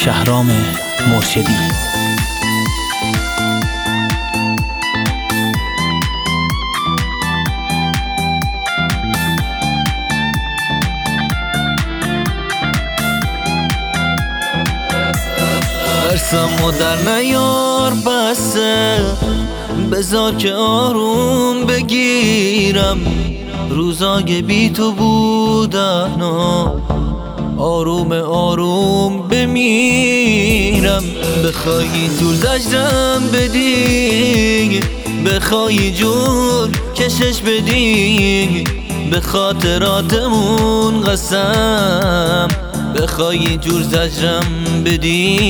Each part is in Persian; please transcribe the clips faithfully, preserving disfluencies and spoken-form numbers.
شهرام مرشدی. ترسمو در نیار بسه، بذار که آروم بگیرم. روزای بی تو بودن و آروم آروم بمیرم. بخوای طول زجرم بدی، بخوای جور کشش بدی، به خاطراتمون قسم بخوای جور زجرم بدی.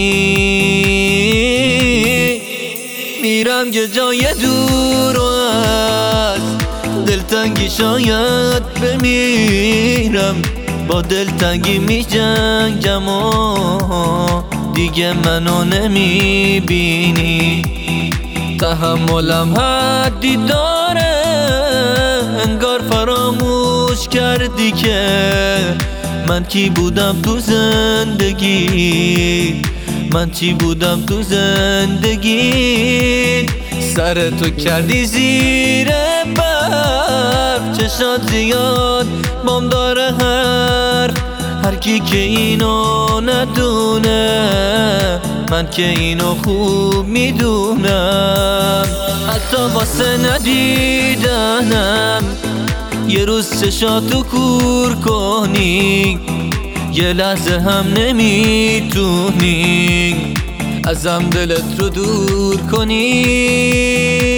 میرم یه جای دور و از دلتنگی شاید بمیرم. با دلتنگی می جنگم و دیگه منو نمیبینی. تحملم حدی داره، انگار فراموش کردی که من کی بودم تو زندگی، من چی بودم تو زندگی. سر تو کردی زیر برف، چشات زیاد بام داره حرف. هر کی که اینو ندونه، من که اینو خوب میدونم. حتی واسه ندیدنم یه روز چشاتو کور کنی، یه لحظه هم نمیتونی ازم دلت رو دور کنی.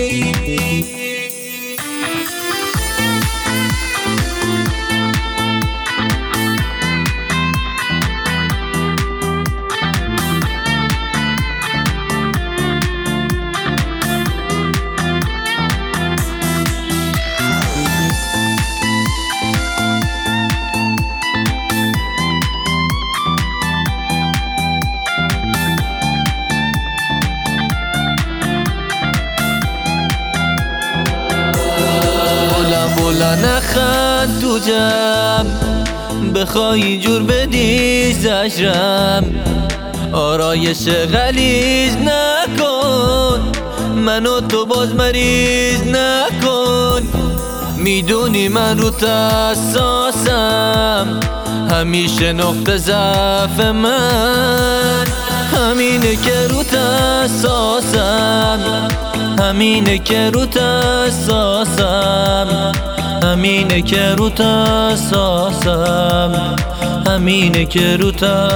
بولا نخند تو جمع، بخوای جور بدی زجرم. آرایش غلیظ نکن، منو تو باز مریض نکن. میدونی من رو حساسم، همیشه نقطه ضعف من همینه که رو حساسم، همینه که رو حساسم، همینه که رو حساسم، همینه که رو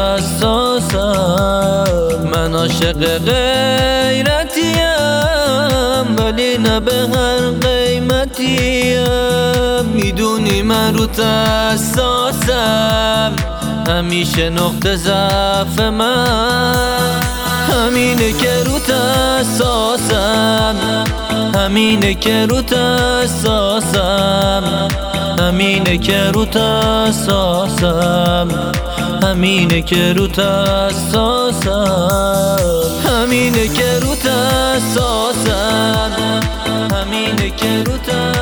حساسم. من عاشق غیرتیم ولی نه به هر قیمتیم. میدونی من رو حساسم، همیشه نقطه ضعف من همینه که رو حساسم، همینه که رو حساسم، همینه که رو حساسم، همینه که رو حساسم، همینه که رو حساسم، همینه که رو